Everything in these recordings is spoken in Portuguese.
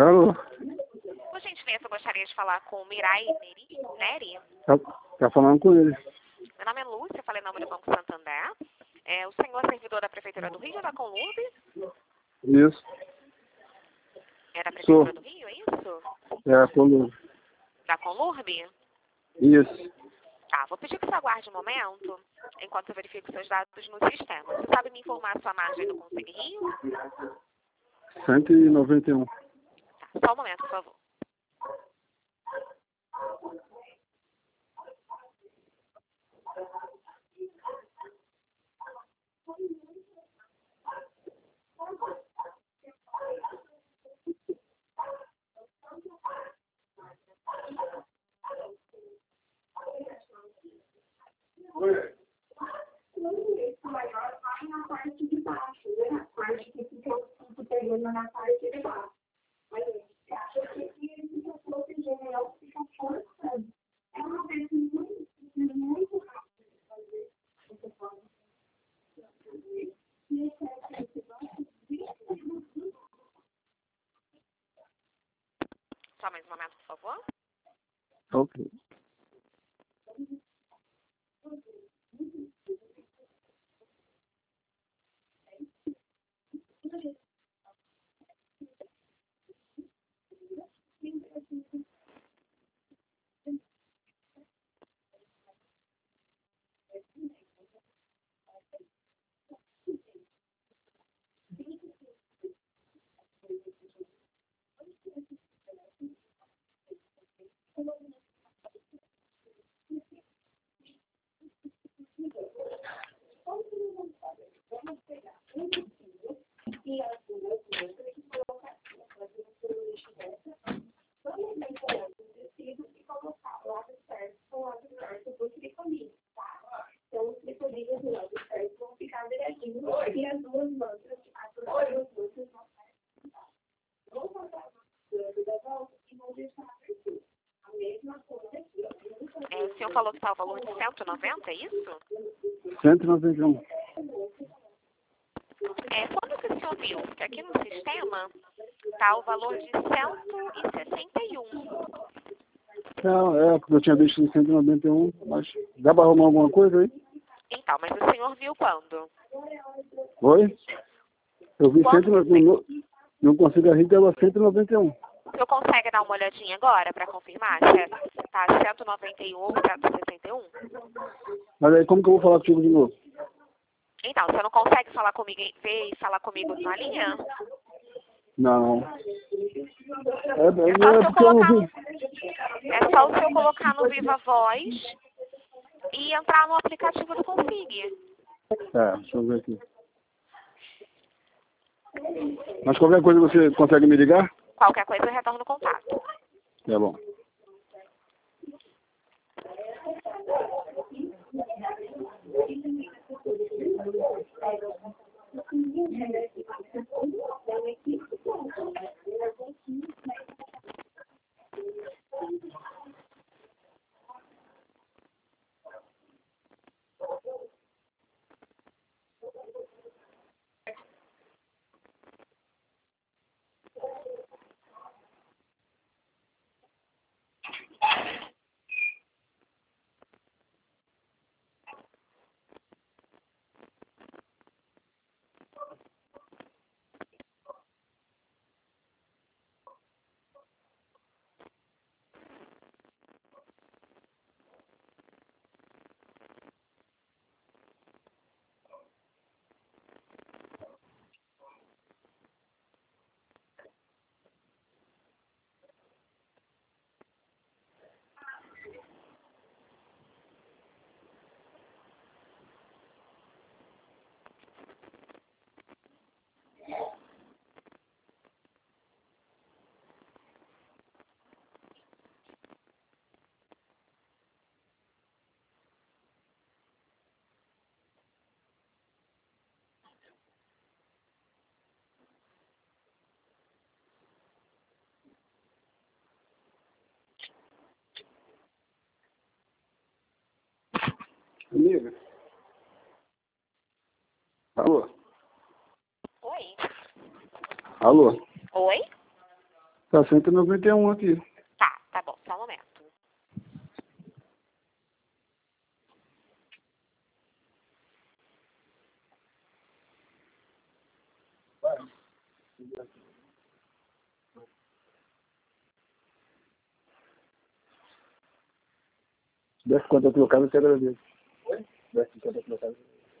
Alô? Por gentileza, eu gostaria de falar com o Mirai Neri. Tá falando com ele. Meu nome é Lúcia, falei em nome do Banco Santander. O senhor é servidor da Prefeitura do Rio ou da Conlurb? Isso. É da Prefeitura do Rio, é isso? É a Conlurb. Da Conlurb? Isso. Tá, vou pedir que você aguarde um momento, enquanto eu verifico seus dados no sistema. Você sabe me informar a sua margem do Conselho Rio? 191. Tá, só um momento, por favor. Maior vai na parte de baixo, né? A parte que fica pegando na parte de baixo. Mas você acha que ele fica protegendo ela, fica forçando. É uma vez muito rápido de fazer essa forma. E esse é esse baixo, Só mais um momento, por favor. Ok. e as duas mantras, as duas mantras vão voltar da volta e vão deixar perfil. A mesma coisa aqui, ó. O senhor falou que está o valor de 190, é isso? 191. Quando que o senhor viu? Porque aqui no sistema está o valor de 161. Não, porque eu tinha visto 191, mas dá pra arrumar alguma coisa aí? Então, mas o senhor viu quando? Oi? Eu vi Quando 191. Não consigo a Rita, ela 191. O senhor consegue dar uma olhadinha agora para confirmar se está 191 ou 161? Mas aí como que eu vou falar contigo de novo? Então, você não consegue falar comigo, ver e falar comigo na linha? Não. É só o senhor colocar no Viva Voz e entrar no aplicativo do Config. Deixa eu ver aqui. Mas qualquer coisa você consegue me ligar? Qualquer coisa eu retorno o contato. Tá bom. Amiga? Alô? Oi? Alô? Oi? Tá 191 aqui. Tá bom, só um momento. Desce quanto eu colocar, eu te agradeço. Oi? Desce quanto eu colocar.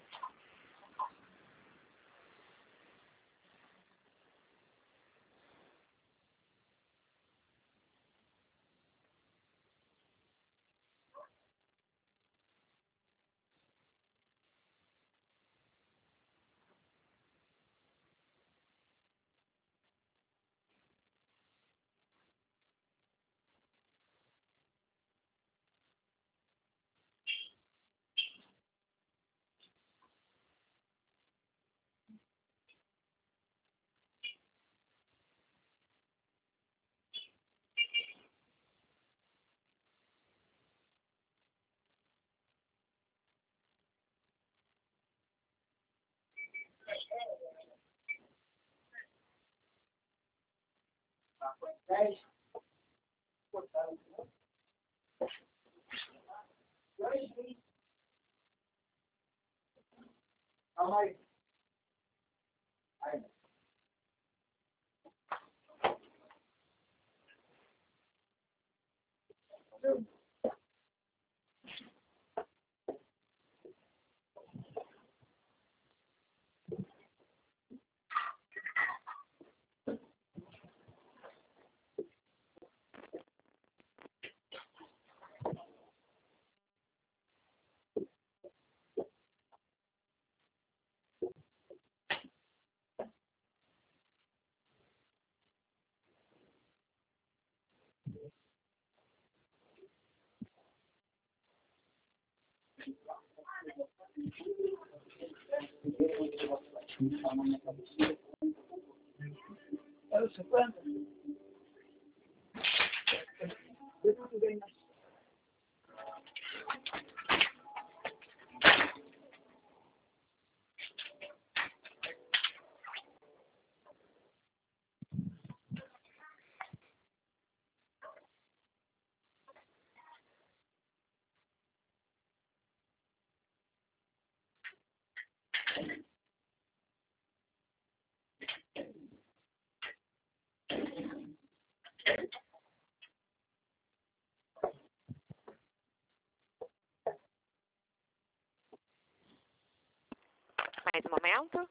Mais um momento.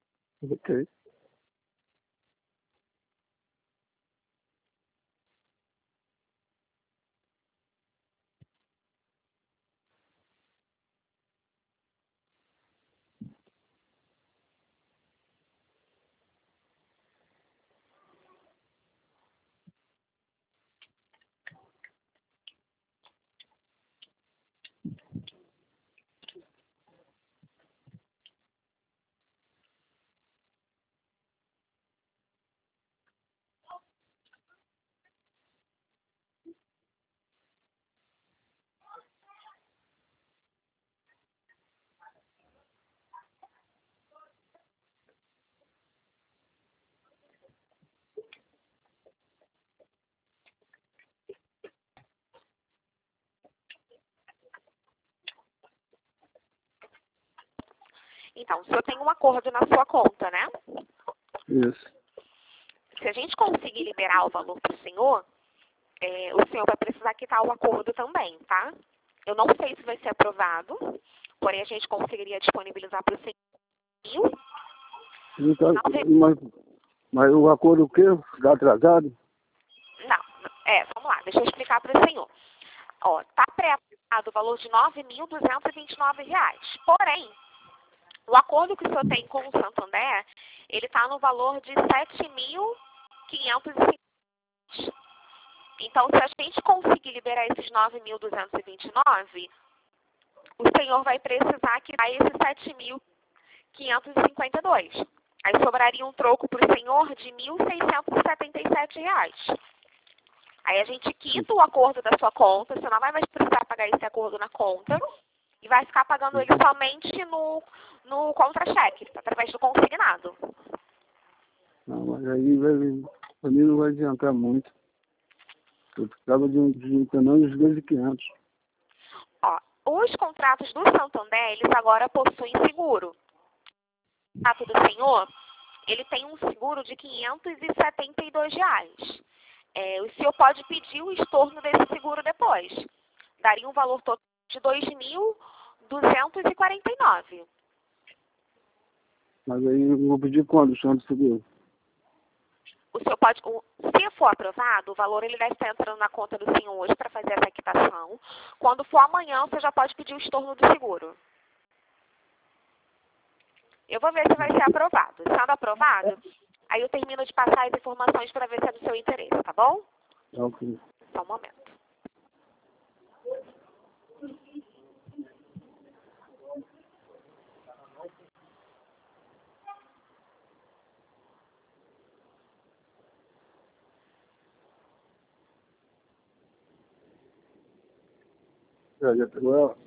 Ok. Então, o senhor tem um acordo na sua conta, né? Isso. Se a gente conseguir liberar o valor para o senhor vai precisar quitar o acordo também, tá? Eu não sei se vai ser aprovado, porém a gente conseguiria disponibilizar para o senhor. Então, mas o acordo o quê? Ficar atrasado? Não, vamos lá, deixa eu explicar para o senhor. Ó, tá pré-aprovado o valor de R$ 9.229. Porém, o acordo que o senhor tem com o Santander, ele está no valor de R$ 7.550. Então, se a gente conseguir liberar esses 9.229, o senhor vai precisar quitar esses 7.552. Aí sobraria um troco para o senhor de R$ 1.677. Aí a gente quita o acordo da sua conta, você não vai mais precisar pagar esse acordo na conta, e vai ficar pagando ele somente no contra-cheque, através do consignado. Não, mas aí Para mim não vai adiantar muito. Eu precisava de pelo menos 2.500. Ó, os contratos do Santander, eles agora possuem seguro. O contrato do senhor, ele tem um seguro de R$572. O senhor pode pedir o estorno desse seguro depois. Daria um valor total de R$2.249. Mas aí eu vou pedir quando o senhor seguro? O senhor pode, se for aprovado, o valor ele deve estar entrando na conta do senhor hoje para fazer essa quitação. Quando for amanhã, você já pode pedir o estorno do seguro. Eu vou ver se vai ser aprovado. Sendo aprovado, aí eu termino de passar as informações para ver se é do seu interesse, tá bom? Ok. Só um momento. Já pegou ela?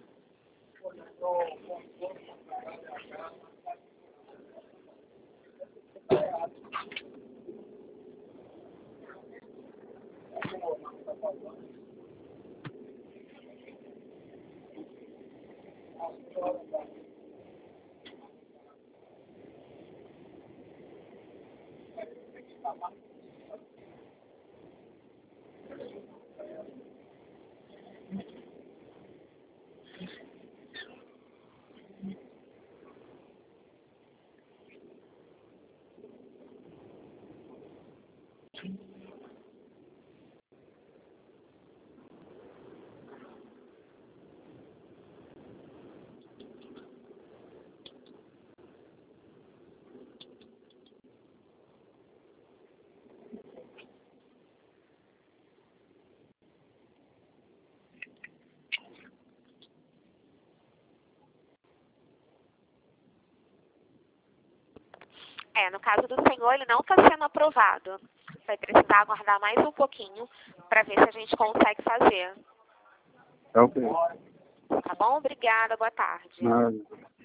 No caso do senhor, ele não está sendo aprovado. Vai precisar aguardar mais um pouquinho para ver se a gente consegue fazer. Ok. Tá bom? Obrigada, boa tarde. Nada.